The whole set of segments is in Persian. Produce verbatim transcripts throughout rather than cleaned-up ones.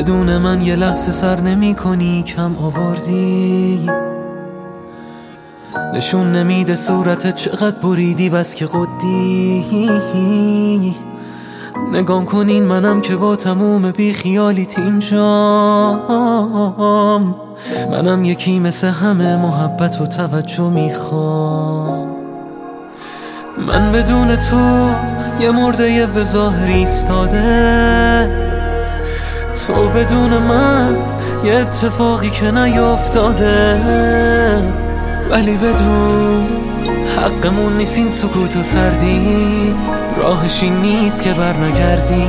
بدون من یه لحظه سر نمی کنی، کم آوردی. نشون نمیده صورتت چقدر بریدی، بس که قدی. نگام کنین منم که با تموم بی خیالیت اینجام. منم یکی مثل همه محبت و توجه میخوام. من بدون تو یه مرده به ظاهر ایستاده، تو بدون من یه اتفاقی که نیافتاده. ولی بدون حقمون نیست این سکوت و سردی، راهش این نیست که بر نگردی.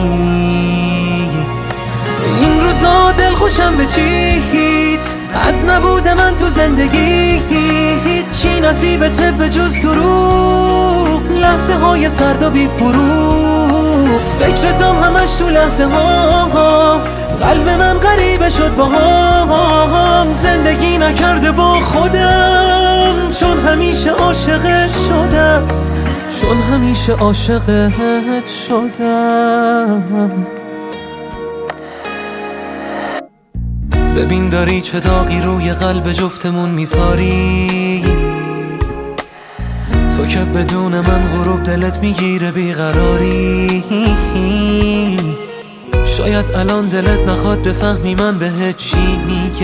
این روزا دل خوشم به چیت، از نبود من تو زندگی هیچی نصیبته به جز دروغ. لحظه های سرد و بی فروغ، فکرتم همش تو لحظه ها. قلب من غریبه شد با هم، زندگی نکرده با خودم. چون همیشه عاشقت شدم، چون همیشه عاشقت شدم. ببین داری چه داغی روی قلب جفتمون میذاری، تو که بدون من غروب دلت میگیره بیقراری. شاید الان دلت نخواد بفهمی من بهت چی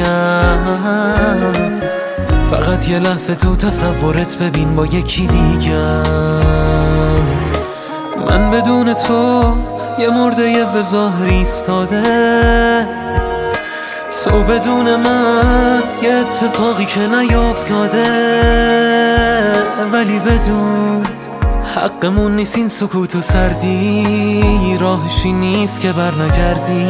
میگم، فقط یه لحظه تو تصورت ببین با یکی دیگم. من بدون تو یه مرده به ظاهر ایستاده، تو بدون من یه اتفاقی که نیافتاده. ولی بدون حقمون نیست این سکوت و سردی، راهشی نیست که بر نگردی.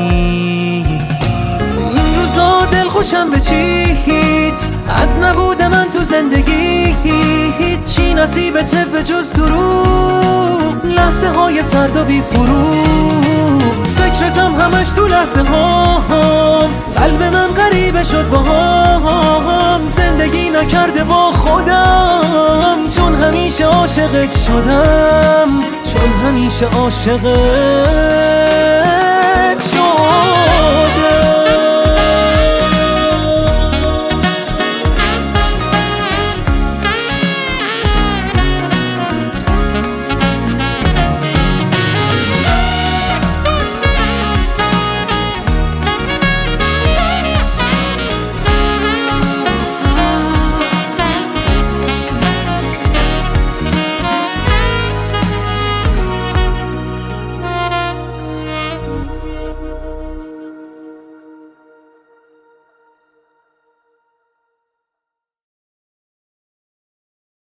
این روزا دل خوشم به چیت، از نبود من تو زندگی هیچی نصیبته به جز دروغ. لحظه های سرد و بی فروغ، فکرتم همش تو لحظه ها. قلب من غریبه شد با هم، زندگی نکرده با خودم. چون همیشه عاشقت شدم، چون همیشه عاشقت شدم.